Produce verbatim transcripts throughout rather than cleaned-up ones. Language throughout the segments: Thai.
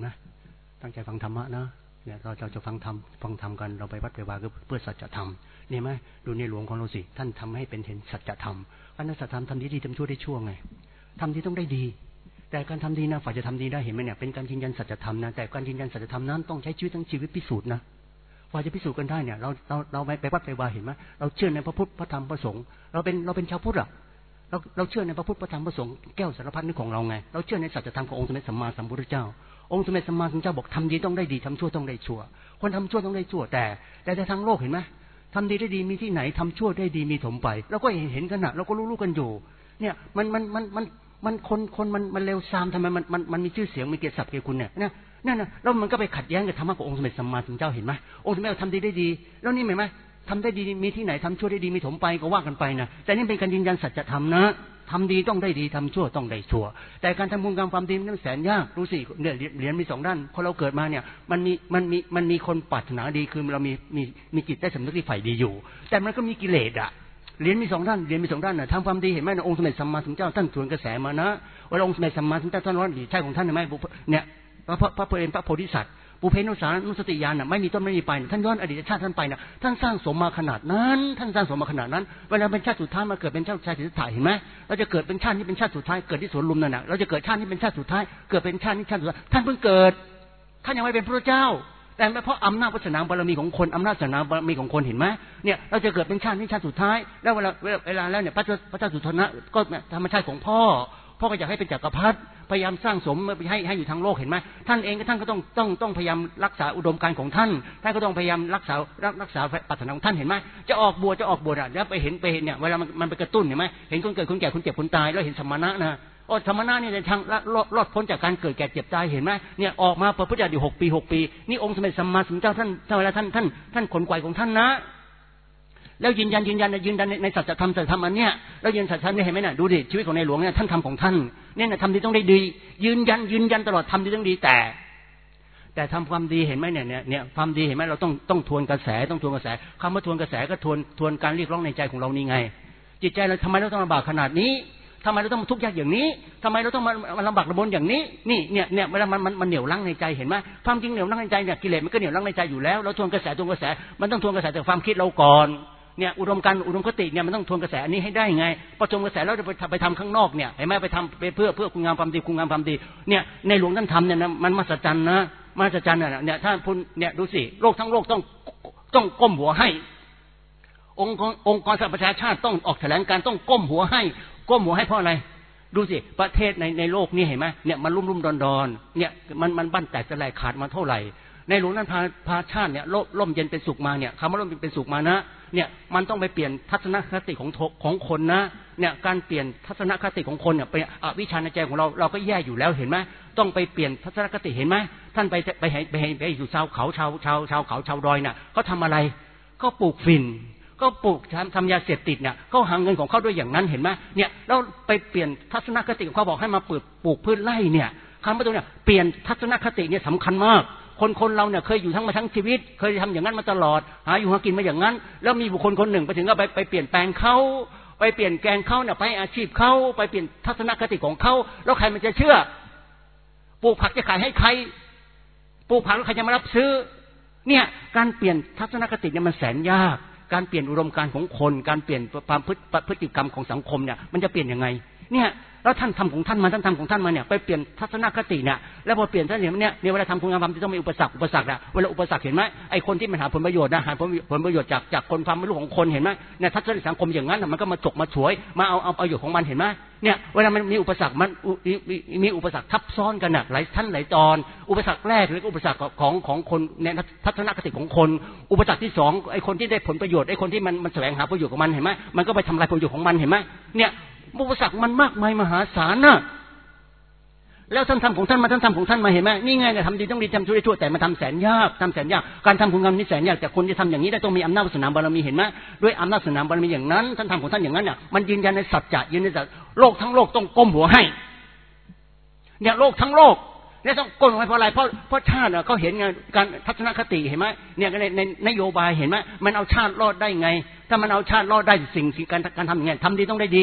ไหมตั้งใจฟังธรรมะนะเนี่ยเราจะจะฟังธรรมฟังธรรมกันเราไปวัดไปวาก็เพื่อสัจธรรมนี่ไหมดูในหลวงของเราสิท่านทำให้เป็นเห็นสัจธรรมการสัจธรรมทำดีดีทำชั่วได้ชั่วไงทำดีต้องได้ดีแต่การทำดีนะฝ่ายจะทำดีได้เห็นไหมเนี่ยเป็นการยืนยันสัจธรรมนะแต่การยืนยันสัจธรรมนั้นต้องใช้ชีวิตทั้งชีวิตพิสูจน์นะฝ่ายจะพิสูจน์กันได้เนี่ยเราเราเราไปวัดไปวาเห็นไหมเราเชื่อในพระพุทธพระธรรมพระสงฆ์เราเป็นเราเป็นชาวพุทธอ่ะเราเราเชื่อในพระพุทธพระธรรมพระสงฆ์แก้วสารพัดนึกของเราไงเราเชื่อในสัจธรรมขององค์สมเด็จสัมมาสัมพุทธเจ้าองค์สมเด็จสัมมาสัมพุทธเจ้าบอกทำดีต้องได้ดีทำชั่วต้องได้ชั่วคนทำชั่วต้องได้ชั่วแต่แต่ในทางโลกเห็นไหมทำดีได้ดีมีที่ไหนทำชั่วได้ดีมีถมไปเราก็เห็นเห็นกันนะเราก็รู้ๆกันอยู่เนี่ยมันมันมันมันมันคนคนมันมันเลวทรามทำไมมันมันมันมีชื่อเสียงมีเกียรติศักดิ์เกียรติคุณเนี่ยเนี่ยนั่นนะแล้วมันก็ไปขัดแย้งกับธรรมะขององค์สมเด็จสัมมาสัมพุทธเจ้าเห็นไหมองค์สมเด็จทำดีได้ดีแล้วนี่เห็นไหมทำได้ดีมีที่ไหนทำชั่วได้ดีมีถมไปก็ว่ากันไปนะแต่นี่เป็นการยืนยันสัจธรรมนะทำดีต้องได้ดีทำชั่วต้องได้ชั่วแต่การทำบุญกรรมความดีนั้นแสนยากรู้สิเนี่ยเหรียญมีสองด้านพอเราเกิดมาเนี่ยมันมีมันมีมันมีคนปรารถนาดีคือเรามีมีมีจิตได้สำนึกที่ใฝ่ดีอยู่แต่มันก็มีกิเลสอ่ะเหรียญมีสองด้านเหรียญมีสองด้านนะทำความดีเห็นไหมนะองค์สมเด็จสัมมาสัมพุทธเจ้าท่านทวนกระแสมานะว่าองค์สมเด็จสัมมาสัมพุทธเจ้าท่านว่าดีใช่ของท่านไหมเนี่ยพระพระเพลินพระโพธิสัตว์ปุเพนุสานุสติญาณน่ะไม่มีต้นไม่มีปลายท่านย้อนอดีตชาติท่านไปน่ะท่านสร้างสมมาขนาดนั้นท่านสร้างสมมาขนาดนั้นเวลาเป็นชาติสุดท้ายมาเกิดเป็นชาติชายสิทธัตถะเห็นไหมเราจะเกิดเป็นชาติที่เป็นชาติสุดท้ายเกิดที่สวนลุมนั่นน่ะเราจะเกิดชาติที่เป็นชาติสุดท้ายเกิดเป็นชาตินี้ชาติสุดท้ายท่านเพิ่งเกิดท่านยังไม่เป็นพระเจ้าแต่เพราะอำนาจวาสนาบารมีของคนอำนาจวาสนาบารมีของคนเห็นไหมเนี่ยเราจะเกิดเป็นชาตินี้ชาติสุดท้ายแล้วเวลาเวลาแล้วเนี่ยพระพระเจ้าสุโธนะก็ธรรมชาติของพ่อพ่อก็อยากให้เป็นจักรพรรดิพยายามสร้างสมให้ให้อยู่ทางโลกเห็นไหมท่านเองก็ท่านก็ต้องต้องต้องพยายามรักษาอุดมการณ์ของท่านท่านก็ต้องพยายามรักษารักษาปรารถนาของท่านเห็นไหมจะออกบวชจะออกบวชอ่ะแล้วไปเห็นไปเห็นเนี่ยเวลามันมันไปกระตุ้นเห็นไหมเห็นคนเกิดคนแก่คนเจ็บคนตายแล้วเห็นสมณะนะโอ้สมณะเนี่ยในทางรอดพ้นจากการเกิดแก่เจ็บตายเห็นไหมเนี่ยออกมาประพฤติอยู่หกปีหกปีนี่องค์สมเด็จสัมมาสัมพุทธเจ้าท่านเวลาท่านท่านท่านขนไกวของท่านนะแล้วยืนยันยืนยันยืนยันในสัจธรรมสัจธรรมอันเนี้ยแล้วยืนสัจธรรมนี่เห็นไหมน่ะดูดิชีวิตของในหลวงเนี่ยท่านทำของท่านเนี่ยนะทำดีต้องได้ดียืนยันยืนยันตลอดทำดีต้องดีแต่แต่ทำความดีเห็นไหมเนี่ยเนี่ยเนี่ยความดีเห็นไหมเราต้องต้องทวนกระแสต้องทวนกระแสคำว่าทวนกระแสก็ทวนทวนการเรียกร้องในใจของเรานี่ไงจิตใจเราทำไมเราต้องลำบากขนาดนี้ทำไมเราต้องมาทุกข์ยากอย่างนี้ทำไมเราต้องมาลำบากระบนอย่างนี้นี่เนี่ยเนี่ยเวลามันมันมันเหนียวรั้งในใจเห็นไหมความจริงเหนียวรั้งในใจเนี่ยกิเลสมันก็เหนียวรั้งในใจอยู่แล้วเราทวนกระแสทวนกระแสมันต้องทวนกระแสจากความคิดเราก่อนเนี่ยอุดมการณ์อุดมคติเนี่ยมันต้องทวนกระแสอันนี้ให้ได้ไงพอทวนกระแสแล้วจะไปไปทำข้างนอกเนี่ยเห็นไหมไปทำไปเพื่อเพื่อคุณงามความดีคุณงามความดีเนี่ยในหลวงท่านทำเนี่ยมันมหัศจรรย์นะมหัศจรรย์เนี่ยท่านพูดเนี่ยดูสิโลกทั้งโลกต้องต้องก้มหัวให้องค์องค์กรสหประชาชาติต้องออกแถลงการต้องก้มหัวให้ก้มหัวให้เพราะอะไรดูสิประเทศในในโลกนี้เห็นไหมเนี่ยมันรุ่มรุ่มดอนดอนเนี่ยมันมันบั้นแตกสลายขาดมาเท่าไหร่ในหลวงนั้นพาพาชาติเนี่ยร่มเย็นเป็นสุขมาเนี่ยคำว่าร่มเย็นเป็นสุขมานะเนี่ยมันต้องไปเปลี่ยนทัศนคติของของคนนะเนี่ยการเปลี่ยนทัศนคติของคนเนี่ยไปอวิชชาในใจของเราเราก็แย่อยู่แล้วเห็นไหมต้องไปเปลี่ยนทัศนคติเห็นไหมท่านไปไปไปไปไปอยู่ชาวเขาชาวชาวชาวเขาชาวดอยน่ะเขาทำอะไรก็ปลูกฝิ่นก็ปลูกทำทำยาเสพติดเนี่ยเขาหาเงินของเขาด้วยอย่างนั้นเห็นไหมเนี่ยแล้วไปเปลี่ยนทัศนคติของเขาบอกให้มาปลูกปลูกพืชไร่เนี่ยคำว่าตรงเนี่ยเปลี่ยนทัศนคติเนี่ยสำคัญมากคนคนเราเนี่ยเคยอยู่ทั้งมาทั้งชีวิตเคยทำอย่างนั้นมาตลอดหาอยู่หากินมาอย่างนั้นแล้วมีบุคคลคนหนึ่งไปถึงก็ไปไปเปลี่ยนแปลงเขาไปเปลี่ยนแปลงเขาเนี่ยไปอาชีพเขาไปเปลี่ยนทัศนคติของเขาแล้วใครมันจะเชื่อปลูกผักจะขายให้ใครปลูกผักแล้วใครจะมารับซื้อเนี่ยการเปลี่ยนทัศนคติเนี่ยมันแสนยากการเปลี่ยนอุดมการณ์ของคนการเปลี่ยนความพฤติกรรมของสังคมเนี่ยมันจะเปลี่ยนยังไงเนี่ยแล้วท่านทำของท่านมาท่านทำของท่านมาเนี่ยไปเปลี่ยนทัศนคติเนี่ยแล้วพอเปลี่ยนท่านเนี่ยเนี่ยเวลาทำคุณงามความดีต้องมีอุปสรรคอุปสรรคอะเวลาอุปสรรคเห็นไหมไอ้คนที่มันหาผลประโยชน์นะหาผลประโยชน์จากจากคนความไม่รู้ของคนเห็นไหมเนี่ยทัศนคติสังคมอย่างนั้นมันก็มาจกมาฉวยมาเอาเอาประโยชน์ของมันเห็นไหมเนี่ยเวลามันมีอุปสรรคมันมีอุปสรรคทับซ้อนกันหนักหลายท่านหลายตอนอุปสรรคแรกหรืออุปสรรคของของคนเนี่ยทัศนคติของคนอุปสรรคที่สองไอ้คนที่ได้ผลประโยชน์ไอ้คนที่มันมันแสวงหาประโยชน์ของมันเห็นไหมมันก็ไปทำลายประโยชน์ของมันเห็นไหมเนี่ยอุปสรรคมันมากมายมหาศาลนะแล้วท่านทำของท่านมาท่านทำของท่านมาเห็นไหมนี่ไงเนี่ยทำดีต้องดีทำชั่วได้ชั่วแต่มาทำแสนยากทำแสนยากการทำคุณงามนี่แสนยากแต่คนที่ทำอย่างนี้ได้ต้องมีอำนาจวาสนาบารมีเห็นไหมด้วยอำนาจวาสนาบารมีอย่างนั้นท่านทำของท่านอย่างนั้นเนี่ยมันยืนยันในสัจจะยืนยันในสัจโลกทั้งโลกต้องก้มหัวให้เนี่ยโลกทั้งโลกเนี่ยต้องก้มหัวให้เพราะอะไรเพราะเพราะชาติเขาเห็นไงการทัศนคติเห็นไหมเนี่ยในในนโยบายเห็นไหมมันเอาชาติรอดได้ไงถ้ามันเอาชาติรอดได้สิ่งสิ่งการการทำอย่างเงี้ยทำดีต้องได้ดี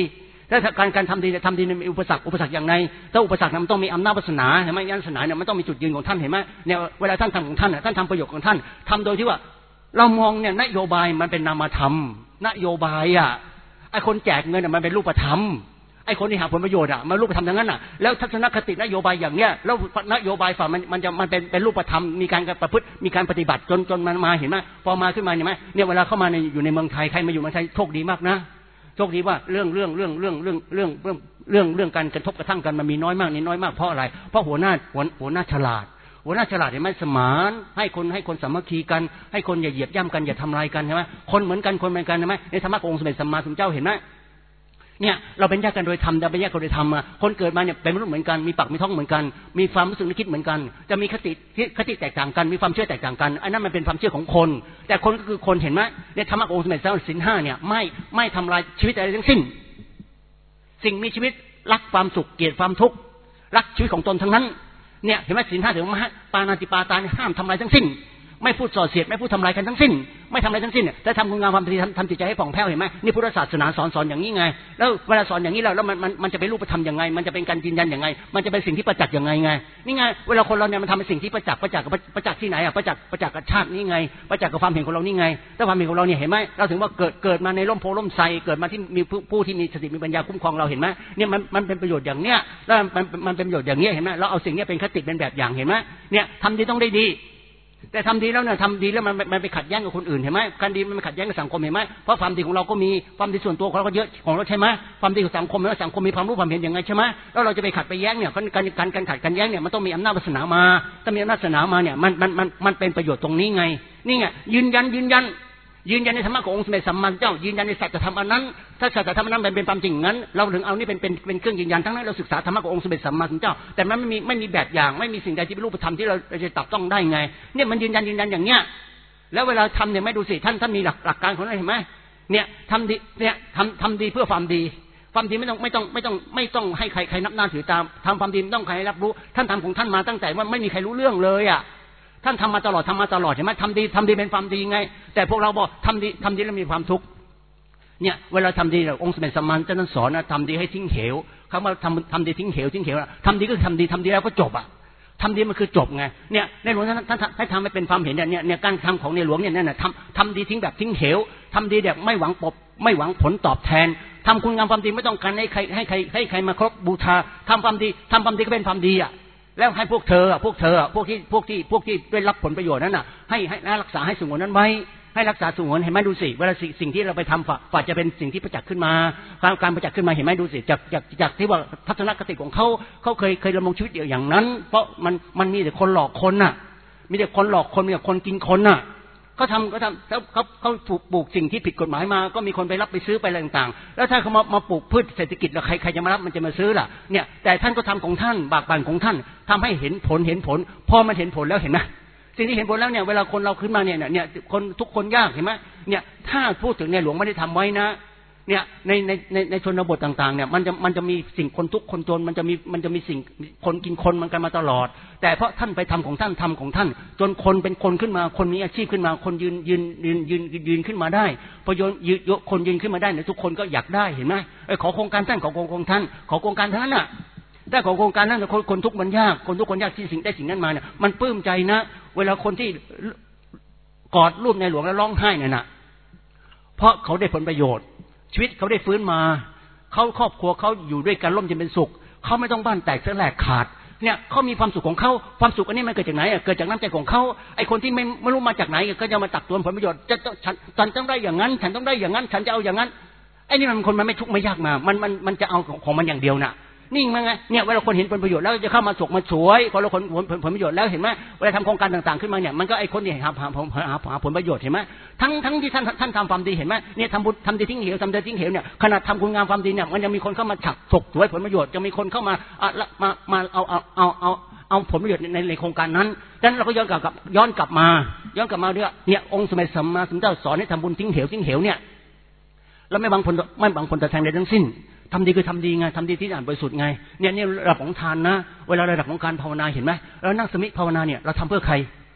ถ้าการการทำดีจะทำดีมีอุปสรรคอุปสรรคอย่างไรถ้าอุปสรรคนั้นมันต้องมีอำนาจวาสนาเห็นไหมวาสนาเนี่ยมันต้องมีจุดยืนของท่านเห็นไหมเนี่ยเวลาท่านทำของท่านท่านทำประโยชน์ของท่านทำโดยที่ว่าเรามองเนี่ยนโยบายมันเป็นนามธรรมนโยบายอ่ะไอ้คนแจกเงินมันเป็นรูปธรรมไอ้คนที่หาผลประโยชน์อ่ะมันรูปธรรมทั้งนั้นอ่ะแล้วทัศนคตินโยบายอย่างเนี้ยแล้วนโยบายฝ่ายมันมันจะมันเป็นเป็นรูปธรรมมีการประพฤติมีการปฏิบัติจนจนมันมาเห็นไหมพอมาขึ้นมาเห็นไหมเนี่ยเวลาเข้ามาในอยู่ในเมืองไทยใครมาอยู่เมืองไทยโชคดีมากนะโชคดีว่าเรื่องเรื่องเรื่องเรื่องเรื่องเรื่องเรื่องเรื่องเรื่องการกระทบกระทั่งกันมันมีน้อยมากนี่น้อยมากเพราะอะไรเพราะหัวหน้าหัวหัวหน้าฉลาดหัวหน้าฉลาดเห็นไหมสมานให้คนให้คนสามัคคีกันให้คนอย่าเหยียบย่ำกันอย่าทำลายกันใช่ไหมคนเหมือนกันคนเหมือนกันใช่ไหมในธรรมะขององค์สมเด็จสัมมาสัมพุทธเจ้าเห็นไหมเนี่ยเราเป็นญาติกันโดยธรรมเราเป็นญาติกันโดยธรรมคนเกิดมาเนี่ยเป็นมนุษย์เหมือนกันมีปากมีท้องเหมือนกันมีความรู้สึกนึกคิดเหมือนกันจะมีคติคติแตกต่างกันมีความเชื่อแตกต่างกันอันนั้นมันเป็นความเชื่อของคนแต่คนก็คือคนเห็นไหมในธรรมะขององค์สมเด็จพระศีลห้าเนี่ยไม่ไม่ทำลายชีวิตอะไรทั้งสิ้นสิ่งมีชีวิตรักความสุขเกลียดความทุกข์รักชีวิตของตนทั้งนั้นเนี่ยเห็นไหมศีลห้าถึงมหาปาณาติปาตาห้ามทำลายทั้งสิ้นไม่พูดส่อเสียดไม่พูดทำลายกันทั้งสิ้นไม่ทำอะไรทั้งสิ้นเนี่ยแต่ทำคุณงามความดีทำจิตใจให้ผ่องแผ้วเห็นไหมนี่พุทธศาสนาสอนสอนอย่างนี้ไงแล้วเวลาสอนอย่างนี้แล้วแล้วมันมันมันจะเป็นรูปธรรมยังไงมันจะเป็นการยืนยันยังไงมันจะเป็นสิ่งที่ประจักษ์ยังไงไงนี่ไงเวลาคนเราเนี่ยมันทำเป็นสิ่งที่ประจักษ์ประจักษ์กับประจักษ์ที่ไหนอ่ะประจักษ์ประจักษ์กับชาตินี่ไงประจักษ์กับความเห็นของเรานี่ไงแต่ความเห็นของเราเนี่ยเห็นไหมเราถึงว่าเกิดเกิดมาในร่มโพล่มไทรเกิดมาที่มีผู้ที่มีสติมีปัญญาคุ้มครองเราเห็นไหมเนี่ยมันมันเป็นประโยชน์อย่างเนี้ยแล้วมันมันเป็นประโยชน์อย่างเนี้ยเห็นไหมเราเอาสิ่งนี้เป็นคติเป็นแบบอย่างเห็นไหมเนี่ยทำดีต้องได้ดีแต่ทำดีแล้วเนี่ยทำดีแล้วมันมันไปขัดแย้งกับคนอื่นเห็นไหมการดีมันไปขัดแย้งกับสังคมเห็นไหมเพราะความดีของเราก็มีความดีส่วนตัวของเราก็เยอะของเราใช่ไหมความดีของสังคมแล้วสังคมมีความรู้ความเห็นยังไงใช่ไหมแล้วเราจะไปขัดไปแย้งเนี่ยการการการขัดการแย้งเนี่ยมันต้องมีอำนาจวาสนามาถ้ามีอำนาจวาสนามาเนี่ยมันมันมันมันเป็นประโยชน์ตรงนี้ไงนี่ไงยืนยันยืนยันยืนยันในธรรมะขององค์สมเด็จสัมมาสัมพุทธเจ้ายืนยันในสัจธรรมอันนั้นถ้าสัจธรรมอันนั้นเป็นความจริงงั้นเราถึงเอานี่เป็นเป็นเป็นเครื่องยืนยันทั้งนั้นเราศึกษาธรรมะขององค์สมเด็จสัมมาสัมพุทธเจ้าแต่มันไม่มีไม่มีแบบอย่างไม่มีสิ่งใดที่เป็นรูปธรรมที่เราจะตัดต้องได้ไงเนี่ยมันยืนยันยืนยันอย่างเนี้ยแล้วเวลาทำเนี่ยไม่ดูสิท่านท่านมีหลักหลักการของท่านเห็นไหมเนี่ยทำดีเนี่ยทำทำดีเพื่อความดีความดีไม่ต้องไม่ต้องไม่ต้องไม่ต้องให้ใครใครนับหน้าถือตามทำความดีไม่ต้องใครรับรู้ท่านทำของท่านมาตั้งแต่ว่าไม่มีใครรู้เรื่องเลยอ่ะท่านทำมาตลอดทำมาตลอดเห็นไหมทำดีทำดีเป็นความดีไงแต่พวกเราบอกทำดีทำดีแล้วมีความทุกข์เนี่ยเวลาทำดีองค์สมเด็จสัมมาสัมพุทธเจ้าท่านสอนนะทำดีให้ทิ้งเหวคำว่าทำทำดีทิ้งเหวทิ้งเหวทำดีก็ทำดีทำดีแล้วก็จบอ่ะทำดีมันคือจบไงเนี่ยในหลวงท่านท่านให้ทำให้เป็นความเห็นเนี่ยเนี่ยการทำของในหลวงเนี่ยเนี่ยทำทำดีทิ้งแบบทิ้งเหวทำดีแบบไม่หวังปบไม่หวังผลตอบแทนทำคุณงามความดีไม่ต้องการให้ใครให้ใครให้ใครมาครบบูชาทำความดีทำความดีก็เป็นความดีอ่ะแล้วให้พวกเธอพวกเธอพวกที่พวกที่พวกที่ได้รับผลประโยชน์นั้นน่ะให้ให้รักษาให้สงวนนั้นไว้ให้รักษาสงวนเห็นไหมดูสิเวลาสิ่งที่เราไปทำฝ่าฝ่าจะเป็นสิ่งที่ประจักษ์ขึ้นมาการการประจักษ์ขึ้นมาเห็นไหมดูสิจากจากจากที่ว่าทัศนคติของเขาเขาเคยเคยดำรงชีวิตอย่างนั้นเพราะมันมันมีแต่คนหลอกคนน่ะมีแต่คนหลอกคนมีแต่คนกินคนน่ะเขาทำเขาทำแล้วเขาเขาถูกปลูกสิ่งที่ผิดกฎหมายมาก็มีคนไปรับไปซื้อไปอะไรต่างๆแล้วถ้าเขามามาปลูกพืชเศรษฐกิจแล้วใครใครจะมารับมันจะมาซื้อล่ะเนี่ยแต่ท่านก็ทำของท่านบากบั่นของท่านทำให้เห็นผลเห็นผลพอมันเห็นผลแล้วเห็นไหมสิ่งที่เห็นผลแล้วเนี่ยเวลาคนเราขึ้นมาเนี่ยเนี่ยคนทุกคนยากเห็นไหมเนี่ยถ้าพูดถึงในหลวงไม่ได้ทำไว้นะเนี่ยในในในในชนบทต่างๆเนี่ยมันจะมันจะมีสิ่งคนทุกคนจนมันจะมีมันจะมีสิ่งคนกินคนมันกันมาตลอดแต่เพราะท่านไปทำของท่านทำของท่านจนคนเป็นคนขึ้นมาคนมีอาชีพขึ้นมาคนยืนยืนยืนยืนยืนขึ้นมาได้พอโยนยกคนยืนขึ้นมาได้เนี่ยทุกคนก็อยากได้เห็นไหมไอ้ขอโครงการท่านขอโครงการท่านขอโครงการท่านน่ะแต่ขอโครงการนั้นคนคนทุกมันยากคนทุกคนยากที่สิ่งได้สิ่งนั้นมาเนี่ยมันปลื้มใจนะเวลาคนที่กอดรูปในหลวงแล้วร้องไห้เนี่ยนะเพราะเขาได้ผลประโยชน์ชีวิตเขาได้ฟื้นมาเขาครอบครัวเขาอยู่ด้วยกันร่มเย็นเป็นสุขเขาไม่ต้องบ้านแตกสลายขาดเนี่ยเขามีความสุขของเขาความสุขอันนี้มันเกิดจากไหนเกิดจากน้ำใจของเขาไอ้คนที่ไม่ไม่รู้มาจากไหนก็จะมาตักตวงผลประโยชน์จะต้องฉันฉันต้องได้อย่างนั้นฉันต้องได้อย่างนั้นฉันจะเอาอย่างนั้นไอ้นี่มันคนมันไม่ทุกข์ไม่ยากมามันมันมันจะเอาของมันอย่างเดียวน่ะนิ่งมั้งไงเนี่ยเวลาคนเห็นผลประโยชน์แล้วจะเข้ามาสกมาสวยพอเราผลผลผลประโยชน์แล้วเห็นไหมเวลาทำโครงการต่างๆขึ้นมาเนี่ยมันก็ไอ้คนที่หาหาหาผลประโยชน์เห็นไหมทั้งทั้งที่ท่านท่านทำความดีเห็นไหมเนี่ยทำบุญทำดีทิ้งเหวทำดีทิ้งเหวเนี่ยขนาดทำคุณงามความดีเนี่ยมันยังมีคนเข้ามาฉักสกสวยผลประโยชน์จะมีคนเข้ามามามาเอาเอาเอาเอาเอาผลประโยชน์ในในโครงการนั้นดังนั้นเราก็ย้อนกลับย้อนกลับมาย้อนกลับมาด้วยเนี่ยองค์สมเด็จสัมมาสัมพุทธเจ้าสอนให้ทำบุญทิ้งเหวทิ้งเหวเนี่ยแล้วไม่บางผลไม่บางผลตอบแทนใดทั้งสิ้นทำดีคือทำดีไงทำดีที่อ่านบริสุทธิ์ไงเนี่ยนี่ระดับของทานนะเวลาระดับของการภาวนาเห็นไหมเรานั่งสมิภาวนาเนี่ยเราทำเพื่อใครเ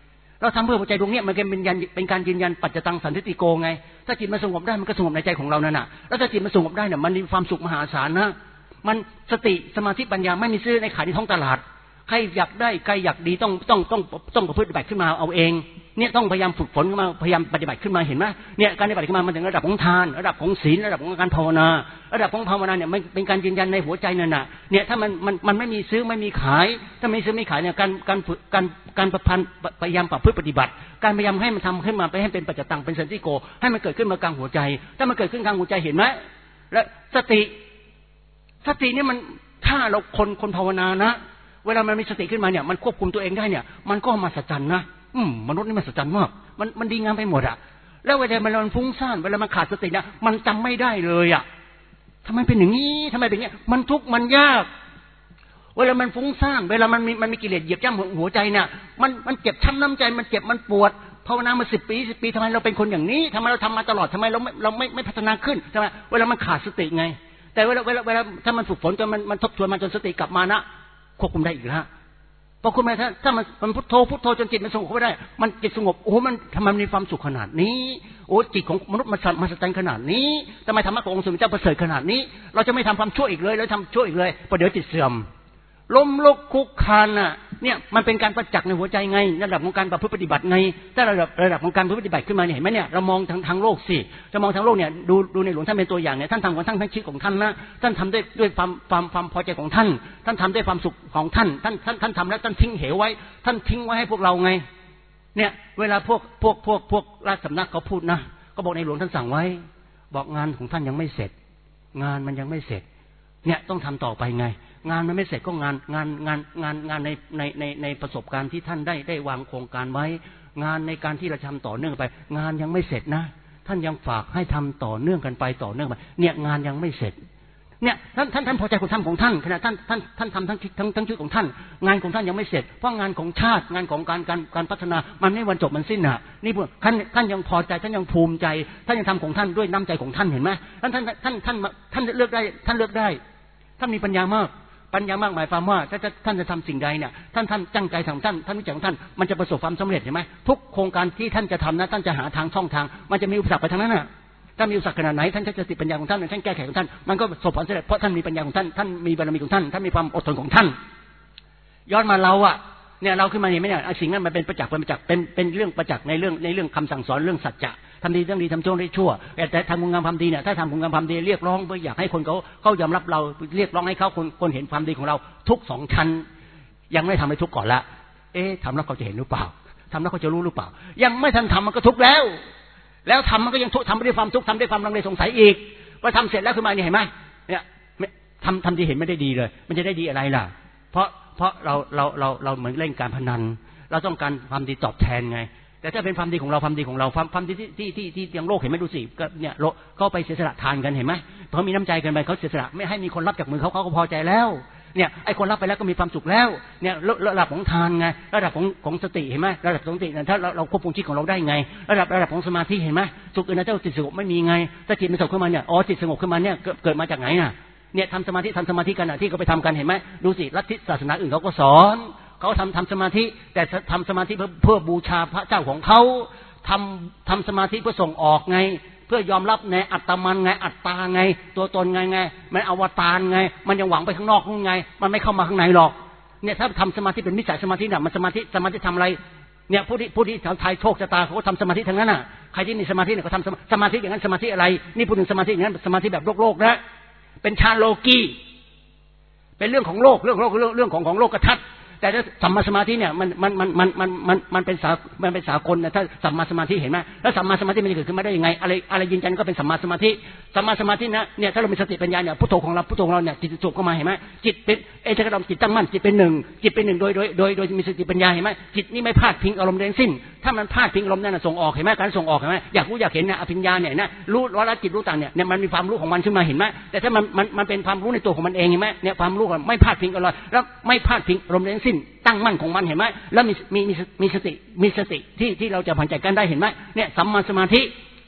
เราทำเพื่อหัวใจดวงนี้มันเป็นยันเป็นการยืนยันปัจจตังสันติโกไงถ้าจิตมันสงบได้มันก็สงบในใจของเรานั่นน่ะแล้วถ้าจิตมันสงบได้เนี่ยมันมีความสุขมหาศาลนะมันสติสมาธิปัญญาไม่มีซื้อในขายในท้องตลาดใครอยากได้ใครอยากดีต้องต้องต้องต้องประพฤติปฏิบัติขึ้นมาเอาเองเนี่ยต้องพยายามฝึกฝนขึ้นมาพยายามปฏิบัติขึ้นมาเห็นไหมเนี่ยการปฏิบัติขึ้นมามันถึงระดับของทานระดับของศีลระดับของการภาวนาระดับของภาวนาเนี่ยมันเป็นการยืนยันในหัวใจนั่นน่ะเนี่ยถ้ามันมันมันไม่มีซื้อไม่มีขายถ้าไม่ซื้อไม่ขายเนี่ยการการฝึกการการประพันธ์พยายามประพฤติปฏิบัติการพยายามให้มันทำขึ้นมาไปให้เป็นปัจจตังเป็นสันติโกให้มันเกิดขึ้นมากลางหัวใจถ้ามันเกิดขึ้นกลางหัวใจเห็นไหมและสติสติเนี่ยมันถ้าเราคนคนภาวนานะเวลามันมีสติขึ้นมาเนี่ยมันควบคุมตัวเองได้เนี่ยมันก็มหัศจรรย์นะอืมมนุษย์นี่มหัศจรรย์มากมันมันดีงามไปหมดอะแล้วเวลามันฟุ้งซ่านเวลามันขาดสตินะมันจำไม่ได้เลยอะทำไมเป็นอย่างนี้ทำไมเป็นอย่างนี้มันทุกข์มันยากเวลามันฟุ้งซ่านเวลามันมีมันมีกิเลสเหยียบย่ำหัวใจเนี่ยมันมันเจ็บช้ำน้ำใจมันเจ็บมันปวดภาวนามาสิบปีสิบปีทำไมเราเป็นคนอย่างนี้ทำไมเราทำมาตลอดทำไมเราไม่เราไม่ไม่พัฒนาขึ้นทำไมเวลามันขาดสติไงแต่เวลาเวลาเวลาถ้ามันฝึกฝนจนมันมันทบทวนมันจนสติกลับมานะควบคุมได้อีกแล้วพอคุณแม่ถ้าถ้ามันมันพุทโธพุทโธจนจิตมันสงบไม่ได้มันจิตสงบโอ้มันทำไมมีความสุขขนาดนี้โอ้จิตของมนุษย์มันมหัศจรรย์ขนาดนี้ทำไมธรรมะขององค์สมเด็จเจ้าประเสริฐขนาดนี้เราจะไม่ทำความชั่วอีกเลยแล้วทำชั่วอีกเลยเพราะเดี๋ยวจิตเสื่อมล้มลุกคุกคานน่ะเนี่ยมันเป็นการประจักษ์ในหัวใจไงระดับของการประพฤติปฏิบัติไงถ้าระดับระดับของการประพฤติปฏิบัติขึ้นมาเนี่ยเห็นไหมเนี่ยเรามองทางทางโลกสิจะมองทางโลกเนี่ยดูดูในหลวงท่านเป็นตัวอย่างเนี่ยท่านทำของท่านทั้งชีวิตของท่านนะท่านทำด้วยด้วยความความความพอใจของท่านท่านทำด้วยความสุขของท่านท่านท่านท่านทำแล้วท่านทิ้งเหวไว้ท่านทิ้งไว้ให้พวกเราไงเนี่ยเวลาพวกพวกพวกพวกราชสำนักเขาพูดนะก็บอกในหลวงท่านสั่งไว้บอกงานของท่านยังไม่เสร็จงานมันยังไม่เสร็จเนี่ยต้องทำต่อไปไงงานมันไม่เสร็จก็งานงานงานงานงานในในในในประสบการณ์ที่ท่านได้ได้วางโครงการไว้งานในการที่เราทำต่อเนื่องไปงานยังไม่เสร็จนะท่านยังฝากให้ทำต่อเนื่องกันไปต่อเนื่องไปเนี่ยงานยังไม่เสร็จเนี่ยท่านท่านท่านพอใจคุณทำของท่านขณะท่านท่านท่านทำทั้งทั้งทั้งชีวิตของท่านงานของท่านยังไม่เสร็จเพราะงานของชาติงานของการการการพัฒนามันไม่วันจบมันสิ้นอ่ะนี่พวกท่านท่านยังพอใจท่านยังภูมิใจท่านยังทำของท่านด้วยน้ำใจของท่านเห็นไหมท่านท่านท่านท่านท่านเลือกได้ท่านเลือกได้ท่านมีปัญญามากปัญญามากหมายความว่าถ้าท่านจะทำสิ่งใดเนี่ยท่านท่านตั้งใจทำท่านท่านวิจัยของท่านมันจะประสบความสำเร็จเห็นไหมทุกโครงการที่ท่านจะทำนะท่านจะหาทางช่องทางมันจะมีอุปสรรคไปทางนั้นน่ะถ้ามีอุปสรรคขนาดไหนท่านจะสติปัญญาของท่านท่านแก้ไขของท่านมันก็ประสบความสำเร็จเพราะท่านมีปัญญาของท่านท่านมีบารมีของท่านท่านมีความอดทนของท่านย้อนมาเราอะเนี่ยเราขึ้นมาเห็นไหมเนี่ยสิ่งนั้นมันเป็นประจักษ์เป็นประจักษ์เป็นเป็นเรื่องประจักษ์ในเรื่องในเรื่องคำสั่งสอนเรื่องสัจจะทำดีต้องดีทำชั่วได้ชั่วแต่ทำคุณงามความดีเนี่ยถ้าทำคุณงามความดีเรียกร้องเพื่ออยากให้คนเขาเขายอมรับเราเรียกร้องให้เขาคนคนเห็นความดีของเราทุกสองชั้นยังไม่ทำให้ทุกก่อนละเอ๊ะทำแล้วเขาจะเห็นหรือเปล่าทำแล้วเขาจะรู้หรือเปล่ายังไม่ทันทำมันก็ทุกแล้วแล้วทำมันก็ยังทุกทำด้วยความทุกข์ทำด้วยความลังเลสงสัยอีกว่าทำเสร็จแล้วขึ้นมาเนี่ยเห็นไหมเนี่ยทำทำดีเห็นไม่ได้ดีเลยมันจะได้ดีอะไรล่ะเพราะเพราะเราเราเราเราเหมือนเล่นการพนันเราต้องการความดีตอบแทนไงแต่ถ้าเป็นความดีของเราความดีของเราความความดีที่ที่ที่ที่ยังโลกเห็นไหมดูสิก็เนี่ยโลกเขาไปเสียสละทานกันเห็นไหมเขามีน้ำใจกันไปเขาเสียสละไม่ให้มีคนรับจากมือเขาเขาก็พอใจแล้วเนี่ยไอ้คนรับไปแล้วก็มีความสุขแล้วเนี่ยระดับของทานไงระดับของของสติเห็นไหมระดับของสติถ้าเราเราควบคุมจิตของเราได้ไงระดับระดับของสมาธิเห็นไหมสุขอื่นนะเจ้าจิตสงบไม่มีไงถ้าจิตมันสงบขึ้นมาเนี่ยอ๋อจิตสงบขึ้นมาเนี่ยเกิดมาจากไหนน่ะเนี่ยทำสมาธิทำสมาธิกันอ่ะที่เขาไปทำกันเห็นไหมดูสิลัทธิศาสนาอื่นเขาก็สอนเขาทำทำสมาธิแต่ทำสมาธิเพื่อเพื่อบูชาพระเจ้าของเขาทำทำสมาธิเพื่อส่งออกไงเพื่อยอมรับในอัตมันไงอัตตาไงตัวตนไงไงมันอวตารไงมันยังหวังไปข้างนอกไงมันไม่เข้ามาข้างในหรอกเนี่ยถ้าทำสมาธิเป็นมิจฉาสมาธิน่ะมันสมาธิสมาธิทำอะไรเนี่ยผู้ที่ผู้ที่ทายโชคชะตาเขาก็ทำสมาธิทั้งนั้นน่ะใครที่มีสมาธิเนี่ยเขาทำสมาธิอย่างนั้นสมาธิอะไรนี่พูดถึงสมาธิอย่างนั้นสมาธิแบบโลกโลกนะเป็นฌานโลกีเป็นเรื่องของโลกเรื่องโลกเรื่องเรื่องของของโลกทัศน์แต่ถ้าสัมมาสมาธิเนี่ยมันมันมันมันมันมันมันเป็นสามันเป็นสากลนะถ้าสัมมาสมาธิเห็นไหมแล้วสัมมาสมาธิมันจะเกิดขึ้นมาได้ยังไงอะไรอะไรยืนยันก็เป็นสัมมาสมาธิสัมมาสมาธินะเนี่ยถ้าเรามีสติปัญญาเนี่ยพุทโธของเราพุทโธของเราเนี่ยจิตจบเข้ามาเห็นไหมจิตเป็นเอเจกระดมจิตตั้งมั่นจิตเป็นหนึ่งจิตเป็นหนึ่งโดยโดยโดยโดยมีสติปัญญาเห็นไหมจิตนี่ไม่พลาดพิงอารมณ์ใดทั้งสิ้นถ้ามันพลาดพิงอารมณ์นั่นส่งออกเห็นไหมการส่งออกเห็นไหมอยากรู้อยากเห็นเนี่ยอภิญญาเนี่ยนะรู้ร้อยละจิตรู้ต่างเนี่ยเนี่ยมันมีความรู้ของมันขึ้นมาเห็นไหมแต่ถ้ามันมันมันเป็นความรู้ในตัวของมันเองเห็นไหมเนี่ยความรู้ไม่พลาดพิงอารมณ์แล้วไม่พลาดพิงอารมณ์ใดทั้งสิ้นตั้งมั่นของมันเห็นไหมแล้วมีมีมีมีสติมีสติที่ที่เราจะผ่านใจกันได้เห็นไหมเนี่ยสัมมาสมาธิ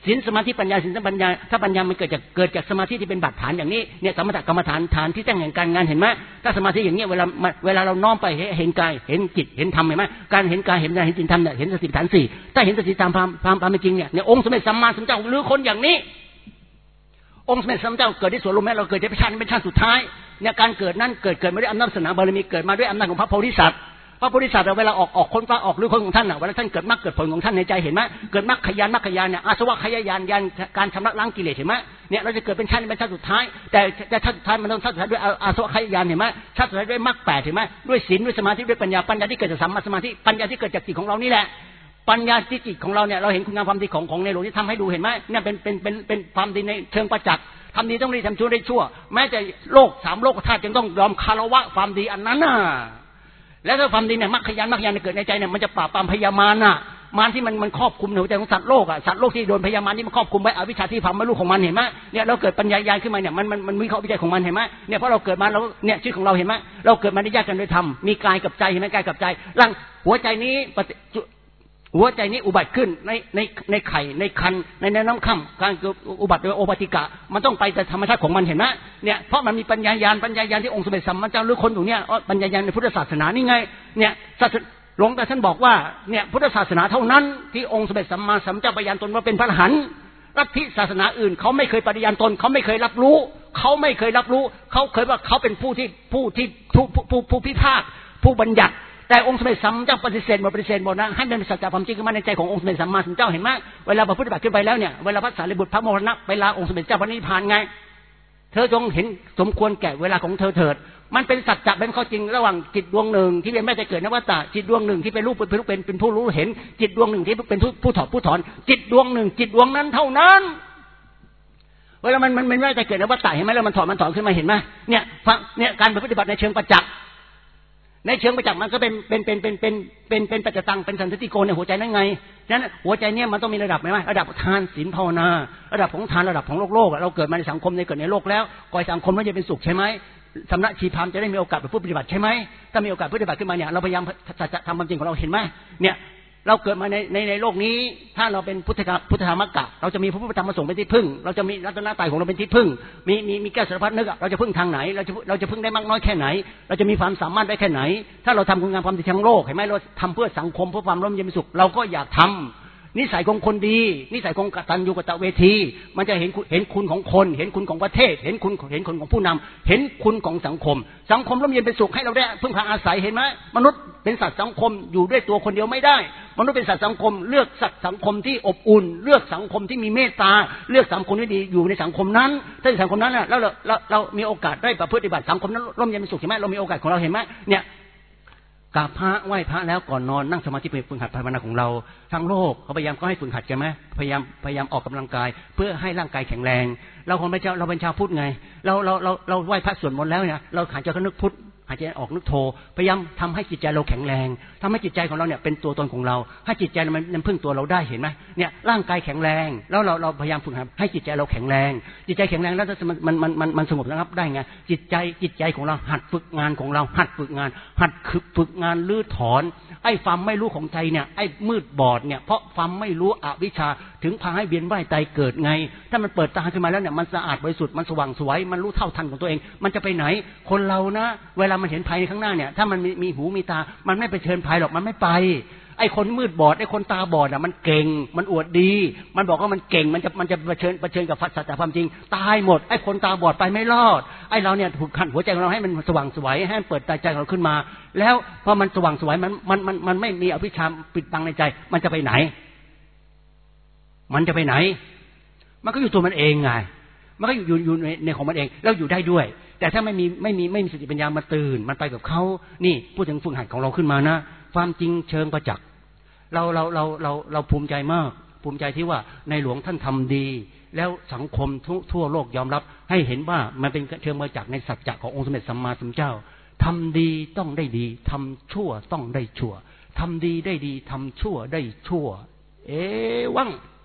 ศีลสมาธิปัญญาศีลปัญญาถ้าปัญญามันเกิดจากเกิดจากสมาธิที่เป็นบาดฐานอย่างนี้เนี่ยสมถกรรมฐานฐานที่ตั้งแห่งการงานเห็นไหมถ้าสมาธิอย่างเงี้ยเวลาเวลาเราน้อมไปเห็นกายเห็นจิตเห็นธรรมเห็นไหมการเห็นกายเห็นใจเห็นจิตธรรมเนี่ยเห็นสติปัฏฐานสี่ถ้าเห็นสติตามความความเป็นจริงเนี่ยเนี่ยองค์สมเด็จสัมมาสัมพุทธเจ้าหรือคนอย่างนี้องค์สมเด็จสัมมาสัมพุทธเจ้าเกิดที่สวนลมแม้เราเกิดในชาตินี้เป็นชาติสุดท้ายเนี่ยการเกิดนั้นเกิดเกิดมาด้วยอำนาจศาสนาบารมีเกิดมาด้วยอำนาจของพระโพธิสัตว์พระโพธิสัตว์เวลาออกออกค้นฟ้าออกหรือคนของท่านน่ะเวลาท่านเกิดมรรคเกิดผลของท่านในใจเห็นไหมเกิดมรรคขยานมรรคขยานเนี่ยอาสวะขยานยานการชำระล้างกิเลสเห็นไหมเนี่ยเราจะเกิดเป็นชาตินี้เป็นชาติสุดท้ายแต่แต่ชาติสุดท้ายมันต้องชาติสุดท้ายด้วยอาสวะขยานเห็นไหมชาติสุดท้ายด้วยมรรคแปดเห็นไหมด้วยศีลด้วยสมาธิด้วยปัญญาปัญญาที่เกิดจากสัมมาสมาธิปัญญาที่เกิดจากจิตของเรานี่แหละปัญญาที่จิตของเราเนี่ยเราเห็นคุณงามความดีของของในหลวงที่ทำให้ดูเห็นไหมเนี่ยเป็นเป็นเป็นเป็นความดีในเชิงประจักษ์ทำดีต้องดีทำชั่วได้ชั่วแม้แต่โลกสามโลกธาตุยังต้องยอมคารวะความดีอันนั้นน่ะแล้วถ้าความดีเนี่ยมรรคญาณมรรคญาณเกิดในใจเนี่ยมันจะปราบปรามพยามารน่ะมารที่มันมันครอบคุมในหัวใจของสัตว์โลกอ่ะสัตว์โลกที่โดนพยามารที่มันครอบคุมไว้อวิชชาที่ความไม่รู้ของมันเห็นไหมเนี่ยเราเกิดปัญญาญาณขึ้นมาเนี่ยมันมันมันวิเคราะห์วิจัยของมันเห็นไหมเนี่ยเพราะเราเกิดมาเราเนี่ยชีวิตของเราเห็นไหมเราเกิดมาได้ยากกันโดยธรรมมีกายกับใจเห็นไหมกายกับใจร่างหัวใจนี้หัวใจนี้อุบัติขึ้นในในในไข่ในคันในในน้ำค่ำการเกิดอุบัติโดยโอปาติกะมันต้องไปแต่ธรรมชาติของมันเห็นไหมเนี่ยเพราะมันมีปัญญาญาณปัญญาญาณที่องค์สมเด็จสัมมาสัมพุทธเจ้าหรือคนอยู่เนี่ยปัญญาญาณในพุทธศาสนานี่ไงเนี่ยหลวงตาท่านบอกว่าเนี่ยพุทธศาสนาเท่านั้นที่องค์สมเด็จสัมมาสัมพุทธเจ้าปฏิญาณตนว่าเป็นพระอรหันต์ลัทธิศาสนาอื่นเขาไม่เคยปฏิญาณตนเขาไม่เคยรับรู้เขาไม่เคยรับรู้เขาเคยว่าเขาเป็นผู้ที่ผู้ที่ผู้ผู้ผู้พิพากษ์ผู้บัญญัติแต่องค์สมเด็จสัมมาสัมพุทธเจ้าปฏิเสธหมดปฏิเสธหมดนะให้เป็นสัจจะความจริงขึ้นมาในใจขององค์สมเด็จสัมมาสัมพุทธเจ้าเห็นไหมเวลาพระพุทธบัตรขึ้นไปแล้วเนี่ยเวลาพระสารีบุตรพระโมคคัลลานะไปลาองค์สมเด็จเจ้าพระนิพพานไงเธอจงเห็นสมควรแก่เวลาของเธอเถิดมันเป็นสัจจะเป็นข้อจริงระหว่างจิตดวงหนึ่งที่เป็นแม่แต่เกิดนวัตะจิตดวงหนึ่งที่เป็นรูปเป็นเป็นเป็นผู้รู้เห็นจิตดวงหนึ่งที่เป็นผู้ถอดผู้ถอนจิตดวงหนึ่งจิตดวงนั้นเท่านั้นเวลามันมันไม่ได้เกิดนวัตะเห็นไหมแล้วมันถอดมันถอนขึ้นมาเห็นไหมเนี่ยฟังเนี่ยการปฏิบัติในเชิงประจักษ์ในเชิงประจักษ์มันก็เป็นเป็นเป็นเป็นเป็นเป็นเป็นปัจจตังเป็นสันติโกในหัวใจนั่นไงฉะนั้นหัวใจเนี่ยมันต้องมีระดับไหมระดับทานศีลภาวนาระดับของทานระดับของโลกโลกเราเกิดมาในสังคมในเกิดในโลกแล้วก่อสังคมแล้วจะเป็นสุขใช่ไหมสำนักชีพามจะได้มีโอกาสไปพูดปฏิบัติใช่ไหมถ้ามีโอกาสปฏิบัติขึ้นมาเนี่ยเราพยายามจะทำความจริงของเราเห็นไหมเนี่ยเราเกิดมาในในในโลกนี้ถ้าเราเป็นพุทธะพุทธธรรมกะเราจะมีพระพุทธธรรมประสงค์เป็นที่พึ่งเราจะมีรัตนตรัยของเราเป็นที่พึ่งมีมีมีแก้วสารพัดนึกเราจะพึ่งทางไหนเราจะเราจะพึ่งได้มากน้อยแค่ไหนเราจะมีความสามารถได้แค่ไหนถ้าเราทำคุณงามความดีทางโลกเห็นไหมเราทำเพื่อสังคมเพื่อความร่มเย็นเป็นสุขเราก็อยากทำนิสัยของคนดีนิสัยของกตัญญูกตเวทีมันจะเห็นเห็นคุณของคนเห็นคุณของประเทศเห็นคุณเห็นคุณของผู้นำเห็นคุณของสังคมสังคมร่มเย็นเป็นสุขให้เราได้พึ่งพาอาศัยเห็นไหมมนุษย์เป็นสัตว์สังคมอยู่ด้วยตัวคนเดียวไม่ได้มนุษย์เป็นสัตว์สังคมเลือกสัตว์สังคมที่อบอุ่นเลือกสังคมที่มีเมตตาเลือกสังคมที่ดีอยู่ในสังคมนั้นถ้าในสังคมนั้นน่ะแล้วเราเราเรามีโอกาสได้ประพฤติบัติสังคมนั้นร่มเย็นเป็นสุขใช่ไหมเรามีโอกาสของเราเห็นไหมเนี่ยกราบพระไหว้พระแล้วก่อนนอนนั่งสมาธิฝึกหัดภาวนาของเราทั้งโลกเขาพยายามก็ให้ฝึกหัดใช่ไหมพยายามพยายามออกกำลังกายเพื่อให้ร่างกายแข็งแรงเราคนเป็นชาวเราเป็นชาวพุทธไงเราเราเราเราไหว้พระสวดมนต์แล้วเนี่ยเราหายใจก็นึกพุทธหายใจออกนึกโทพยายามทำให้จิตใจเราแข็งแรงทำให้จิตใจของเราเนี่ยเป็นตัวตนของเราให้จิตใจมันมันพึ่งตัวเราได้เห็นไหมเนี่ยร่างกายแข็งแรงแล้วเราเราพยายามฝึกหัดให้จิตใจเราแข็งแรงจิตใจแข็งแรงแล้วมันมันมันมันมันสงบระงับได้ไงจิตใจจิตใจของเราหัดฝึกงานของเราหัดฝึกงานหัดฝึกงานลื้อถอนไอ้ความไม่รู้ของใจเนี่ยไอ้มืดบอดเนี่ยเพราะความไม่รู้อวิชชาถึงพาให้เวียนว่ายตายเกิดไงถ้ามันเปิดตาขึ้นมาแล้วเนี่ยมันสะอาดบริสุทธิ์มันสว่างสวยมันรู้เท่าทันของตัวเองมันจะไปไหนคนเรานะเวลามันเห็นภัยในข้างหน้าเนี่ยถ้ามันมีมีหูมีตามันไม่ไปเชิญภัยหรอกมันไม่ไปไอ้คนมืดบอดไอ้คนตาบอดอ่ะมันเก่งมันอวดดีมันบอกว่ามันเก่งมันจะมันจะเผชิญเผชิญกับสัจธรรมจริงตายหมดไอ้คนตาบอดไปไม่รอดไอ้เราเนี่ยถูกขันหัวใจของเราให้มันสว่างสวยให้มันเปิดใจของเราขึ้นมาแล้วพอมันสว่างสวยมันมันมันมันไม่มีอวิชชาปิดบังในใจมันจะไปไหนมันจะไปไหนมันก็อยู่ตัวมันเองไงมันก็อยู่อยู่ในในของมันเองแล้วอยู่ได้ด้วยแต่ถ้าไม่มีไม่มีไม่มีสติปัญญามาตื่นมันไปกับเขานี่พูดถึงฝึกหัดของเราขึ้นมานะความจริงเชิงประจักษ์เราเราเราเราเราภูมิใจมากภูมิใจที่ว่าในหลวงท่านทำดีแล้วสังคมทั่วโลกยอมรับให้เห็นว่ามันเป็นเชิงประจักษ์ในสัจจะขององค์สมเด็จสัมมาสัมพุทธเจ้าทำดีต้องได้ดีทำชั่วต้องได้ชั่วทำดีได้ดีทำชั่วได้ชั่วเอวัง